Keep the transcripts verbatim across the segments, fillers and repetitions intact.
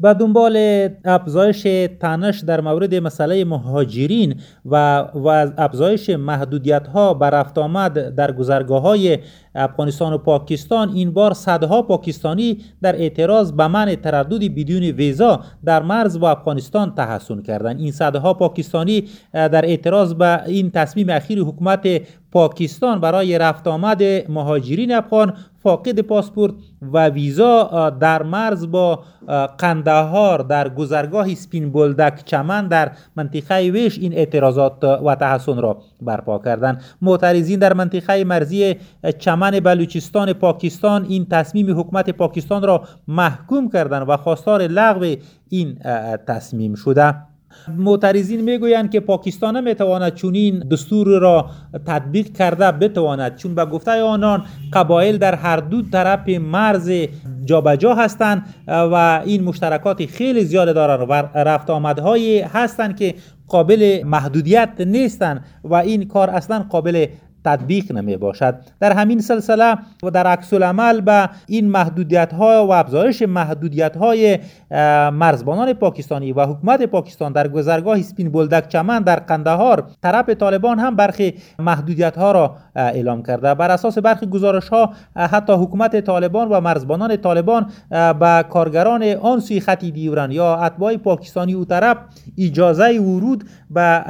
به دنبال افزایش تنش در مورد مسئله مهاجرین و و افزایش محدودیت‌ها بر رفت آمد در گذرگاه‌های افغانستان و پاکستان، این بار صدها پاکستانی در اعتراض به منع تردد بدون ویزا در مرز با افغانستان تحصن کردند. این صدها پاکستانی در اعتراض به این تصمیم اخیر حکومت پاکستان برای رفت آمد مهاجرین افغان فاقد پاسپورت و ویزا در مرز با قندهار در گذرگاه سپین بولدک چمن در منطقه ویش این اعتراضات و تحصن را برپا کردند. معترضین در منطقه مرزی چمن بلوچستان پاکستان این تصمیم حکومت پاکستان را محکوم کردند و خواستار لغو این تصمیم شده. معترضین میگویند که پاکستان نمیتواند چنین دستور را تطبیق کرده بتواند، چون به گفته آنان قبایل در هر دو طرف مرز جابجا هستند و این مشترکات خیلی زیاد دارند و رفت آمدهایی هستند که قابل محدودیت نیستند و این کار اصلا قابل تطبیق نمی باشد. در همین سلسله و در عکس العمل به این محدودیت ها و افزایش محدودیت های مرزبانان پاکستانی و حکومت پاکستان در گذرگاه سپین بولدک چمن در قندهار، طرف طالبان هم برخی محدودیت ها را اعلام کرده. بر اساس برخی گزارش ها حتی حکومت طالبان و مرزبانان طالبان به کارگران آن سوی خط دیوران یا اتباع پاکستانی او طرف اجازه ورود به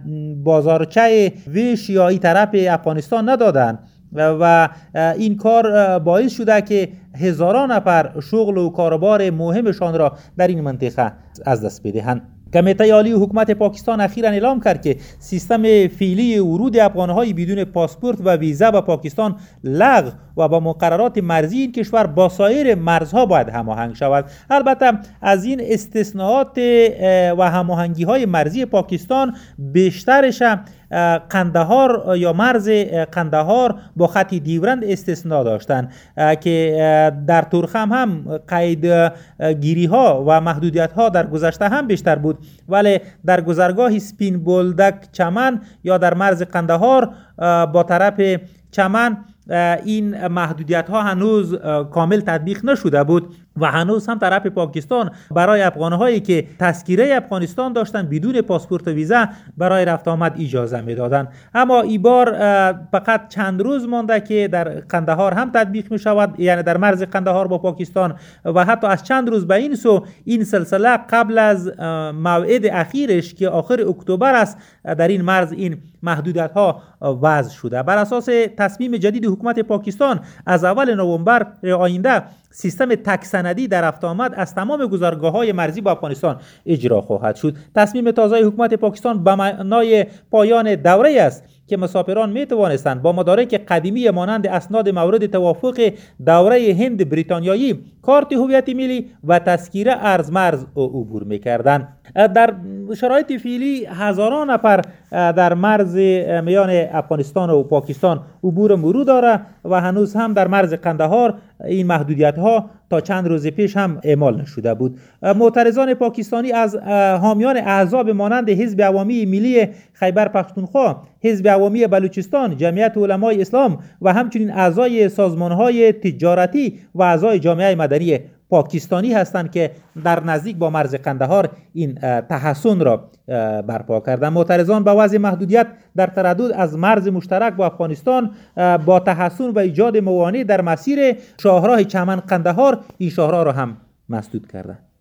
بازارچه ویش یا این طرف افغانستان ندادند و این کار باعث شده که هزاران نفر شغل و کاروبار مهمشان را در این منطقه از دست بدهند. کمیته عالی حکومت پاکستان اخیراً اعلام کرد که سیستم فعلی ورود افغان‌های بدون پاسپورت و ویزا به پاکستان لغو و با مقررات مرزی این کشور با سایر مرزها باید هماهنگ شود. البته از این استثناءات و هماهنگی‌های مرزی پاکستان بیشترش قندهار یا مرز قندهار با خط دیورند استثناء داشتند که در تورخم هم قید گیری ها و محدودیت ها در گذشته هم بیشتر بود، ولی در گذرگاه سپین بولدک چمن یا در مرز قندهار با طرف چمن این محدودیت ها هنوز کامل تطبیق نشده بود و هنوز هم طرف پاکستان برای افغانهایی که تذکره افغانستان داشتن بدون پاسپورت و ویزا برای رفت آمد اجازه میدادن. اما این بار فقط چند روز مانده که در قندهار هم تطبیق می شود، یعنی در مرز قندهار با پاکستان، و حتی از چند روز به این سو این سلسله قبل از موعد اخیرش که آخر اکتبر است در این مرز این محدودیت ها وضع شده. بر اساس تصمیم جدید حکومت پاکستان از اول نوامبر آینده سیستم تک سندی در رفت آمد از تمام گذرگاه‌های مرزی با افغانستان اجرا خواهد شد. تصمیم تازه حکومت پاکستان به معنای پایان دوره است که مسافران می توانستند با مدارک قدیمی مانند اسناد مورد توافق دوره هند بریتانیایی، کارت هویت ملی و تذکره ارزمرز عبور می‌کردند. در شرایط فعلی هزاران نفر در مرز میان افغانستان و پاکستان عبور مرور داره و هنوز هم در مرز قندهار این محدودیت ها تا چند روز پیش هم اعمال نشده بود. معترضان پاکستانی از حامیان احزاب مانند حزب عوامی ملی خیبر پختونخوا، حزب عوامی بلوچستان، جمعیت علمای اسلام و همچنین اعضای سازمان‌های تجارتی و اعضای جامعه مدنی پاکستانی هستند که در نزدیک با مرز قندهار این تحصن را برپا کردند. معترضان با وضع محدودیت در تردد از مرز مشترک با افغانستان با تحصن و ایجاد موانع در مسیر شاهراه چمن قندهار این شاهراه را هم مسدود کردند.